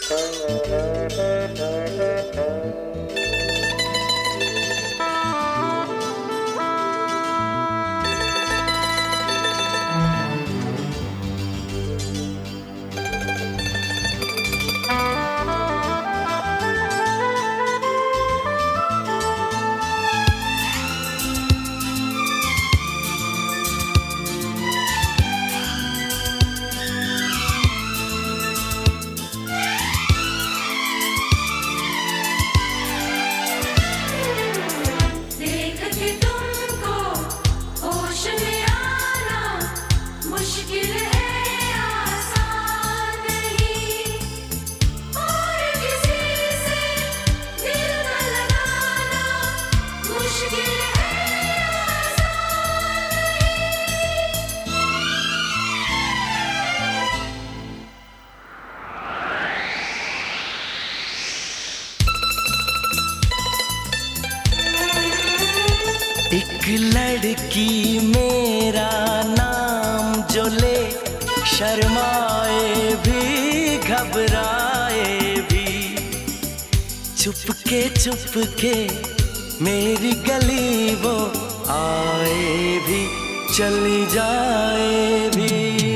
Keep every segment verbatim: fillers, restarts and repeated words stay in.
एक लड़की मेरा नाम जो ले, शर्माए भी घबराए भी, चुपके चुपके मेरी गली वो आए भी, चली जाए भी।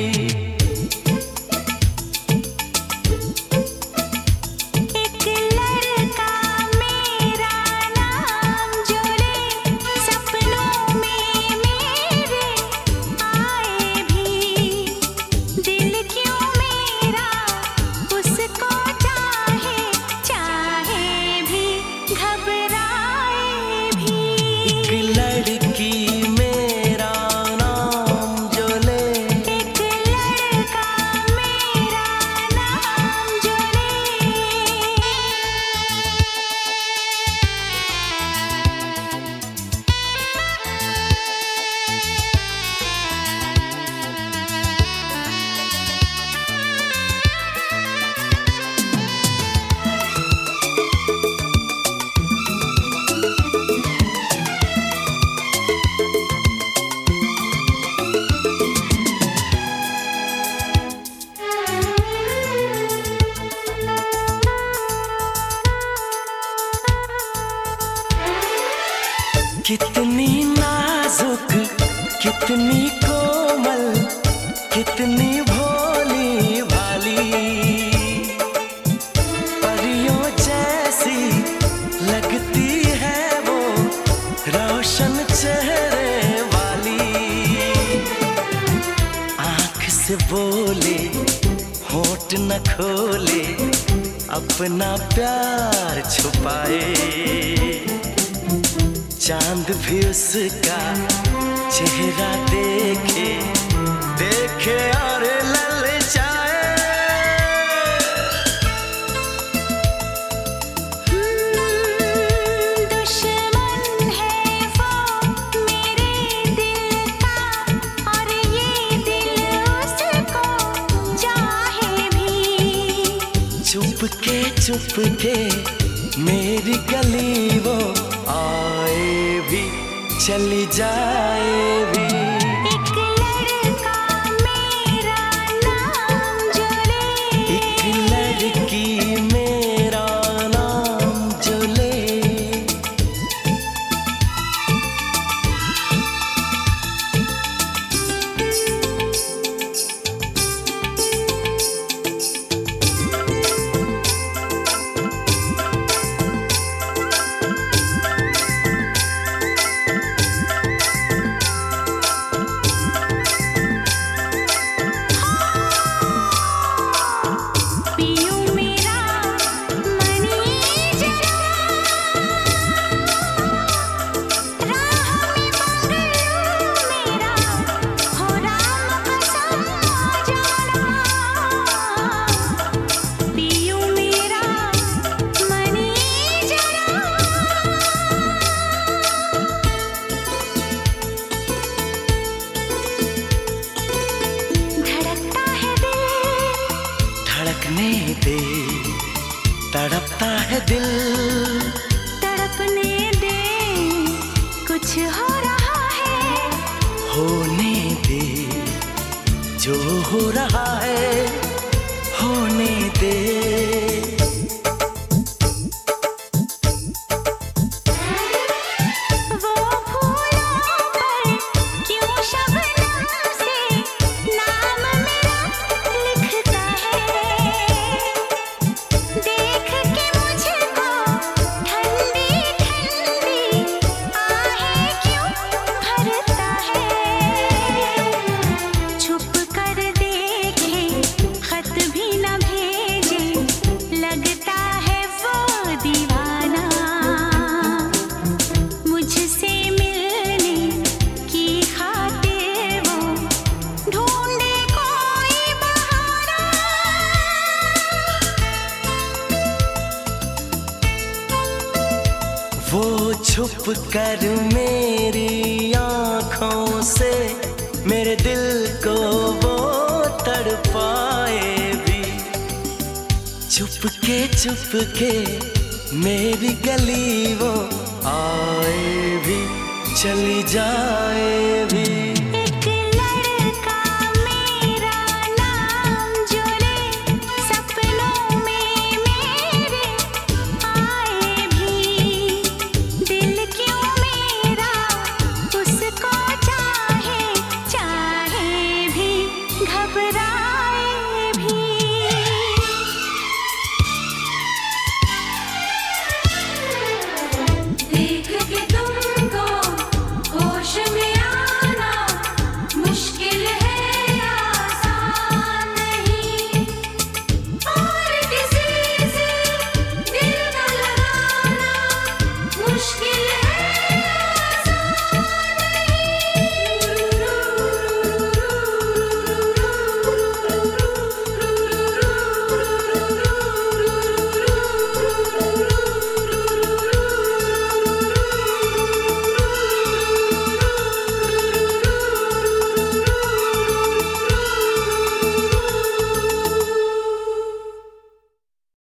कितनी नाजुक, कितनी कोमल, कितनी भोली भाली, परियों जैसी लगती है वो रोशन चेहरे वाली। आँख से बोले होठ न खोले, अपना प्यार छुपाए, चांद भी उसका चेहरा देखे देखे और ललचाए। दुश्मन है वो मेरे दिल का, और ये दिल उसको चाहे भी, चुपके चुपके मेरी गली वो आए भी, चली जाए भी। एक लड़का मेरा नाम जो ले, एक लड़की मेरा नाम जो ले। धड़कने दे, तड़पता है दिल, तड़पने दे, कुछ हो रहा है, होने दे, जो हो रहा है होने दे। छुप कर मेरी आँखों से मेरे दिल को वो तड़पाए भी। चुपके चुपके मेरी गली वो आए भी, चली जाए भी।